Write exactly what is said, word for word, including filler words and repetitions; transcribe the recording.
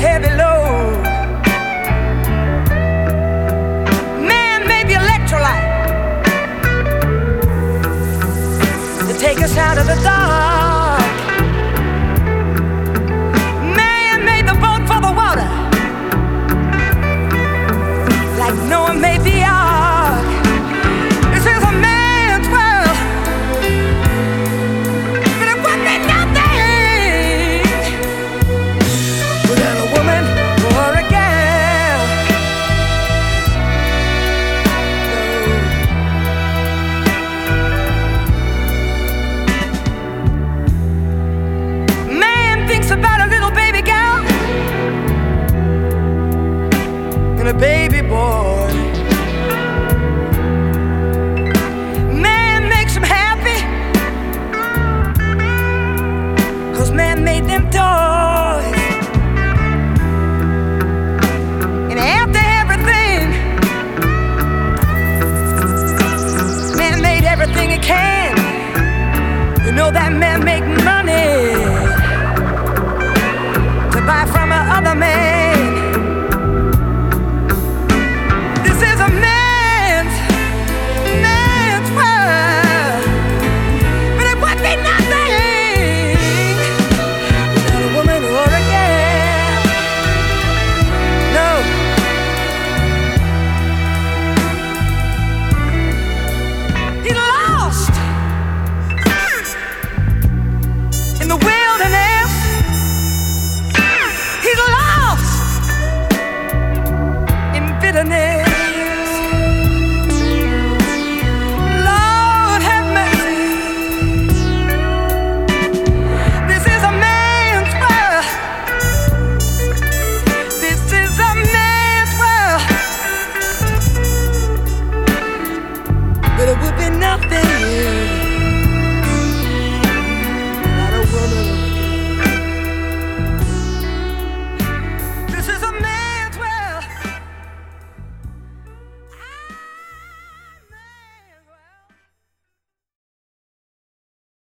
heavy load. Man made the electrolyte to take us out of the dark. Man made the boat for the water, like Noah made the ark. This is a man's world, but it would be nothing without a woman or a girl. Man thinks about a little baby girl and a baby boy. Man makes him happy, 'cause man made them toys. And after everything, man made everything he can. You know that man make money to buy from a other man. This is a man's, man's world, but it would be nothing without a woman or a girl. No. He's lost in the wilderness. He's lost in bitterness. Lord have mercy. This is a man's world. This is a man's world, but it would be nothing